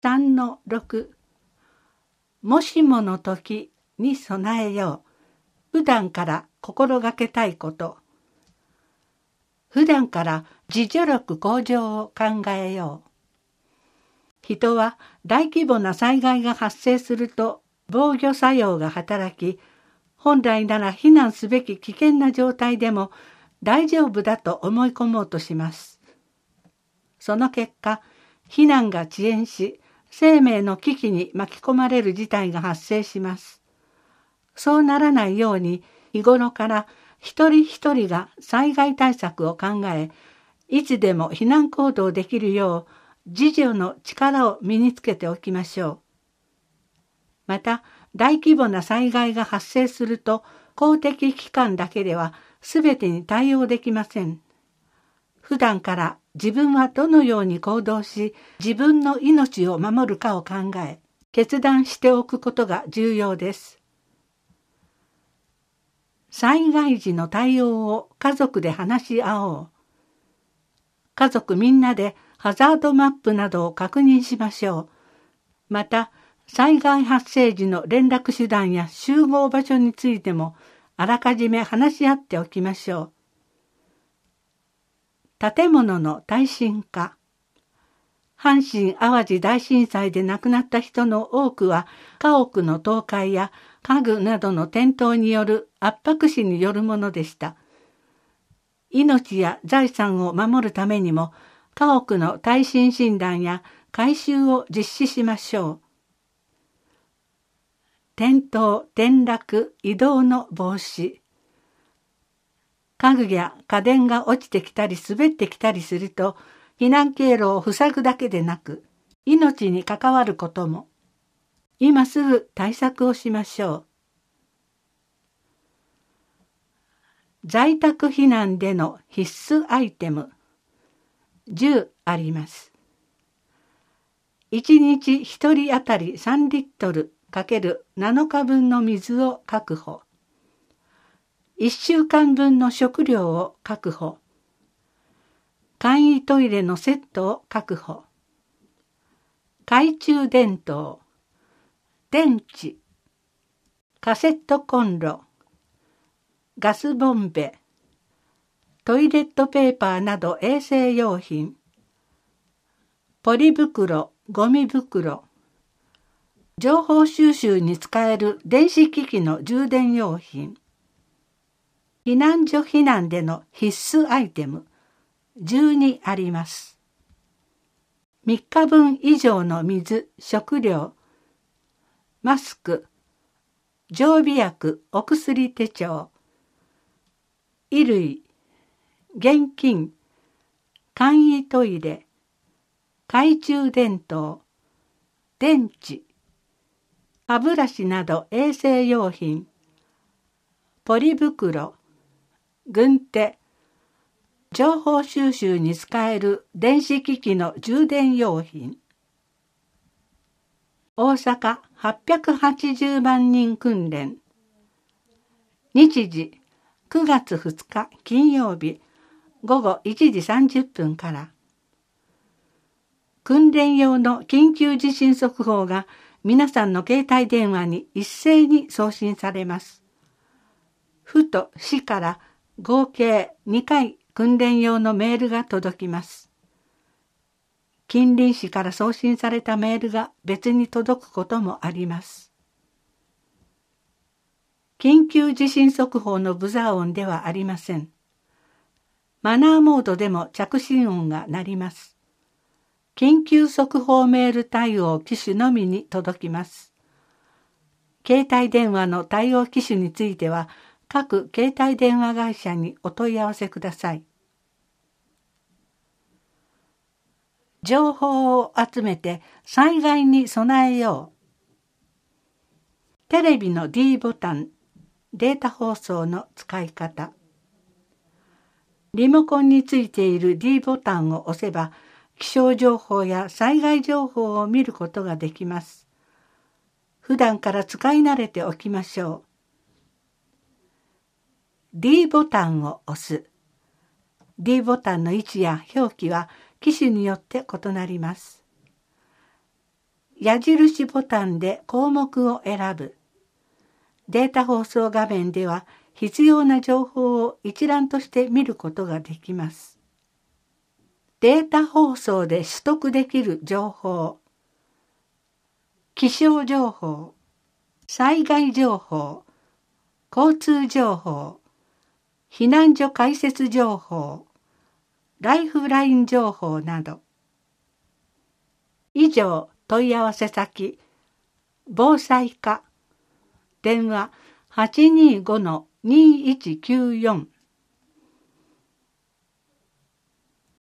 3-6 もしもの時に備えよう。普段から心がけたいこと。普段から自助力向上を考えよう。人は大規模な災害が発生すると防御作用が働き、本来なら避難すべき危険な状態でも大丈夫だと思い込もうとします。その結果、避難が遅延し、生命の危機に巻き込まれる事態が発生します。そうならないように、日頃から一人一人が災害対策を考え、いつでも避難行動できるよう、自助の力を身につけておきましょう。また、大規模な災害が発生すると、公的機関だけでは全てに対応できません。普段から自分はどのように行動し、自分の命を守るかを考え、決断しておくことが重要です。災害時の対応を家族で話し合おう。家族みんなでハザードマップなどを確認しましょう。また、災害発生時の連絡手段や集合場所についてもあらかじめ話し合っておきましょう。建物の耐震化。阪神・淡路大震災で亡くなった人の多くは家屋の倒壊や家具などの転倒による圧迫死によるものでした。命や財産を守るためにも家屋の耐震診断や改修を実施しましょう。転倒・転落・移動の防止。家具や家電が落ちてきたり滑ってきたりすると、避難経路を塞ぐだけでなく、命に関わることも。今すぐ対策をしましょう。在宅避難での必須アイテム。10あります。1日1人当たり3リットル×7日分の水を確保。1週間分の食料を確保。簡易トイレのセットを確保。懐中電灯、電池、カセットコンロ、ガスボンベ、トイレットペーパーなど衛生用品、ポリ袋、ゴミ袋、情報収集に使える電子機器の充電用品、避難所避難での必須アイテム、12あります。3日分以上の水、食料、マスク、常備薬、お薬手帳、衣類、現金、簡易トイレ、懐中電灯、電池、歯ブラシなど衛生用品、ポリ袋、軍手、情報収集に使える電子機器の充電用品。大阪880万人訓練。日時9月2日金曜日午後1時30分から。訓練用の緊急地震速報が皆さんの携帯電話に一斉に送信されます。府と市から合計2回訓練用のメールが届きます。近隣市から送信されたメールが別に届くこともあります。緊急地震速報のブザー音ではありません。マナーモードでも着信音が鳴ります。緊急速報メール対応機種のみに届きます。携帯電話の対応機種については、各携帯電話会社にお問い合わせください。情報を集めて災害に備えよう。テレビの D ボタン、データ放送の使い方。リモコンについている D ボタンを押せば、気象情報や災害情報を見ることができます。普段から使い慣れておきましょう。D ボタンを押す。D ボタンの位置や表記は機種によって異なります。 矢印ボタンで項目を選ぶ。データ放送画面では必要な情報を一覧として見ることができます。データ放送で取得できる情報。気象情報、災害情報、交通情報、避難所開設情報、ライフライン情報など。以上、問い合わせ先、防災課、電話 825-2194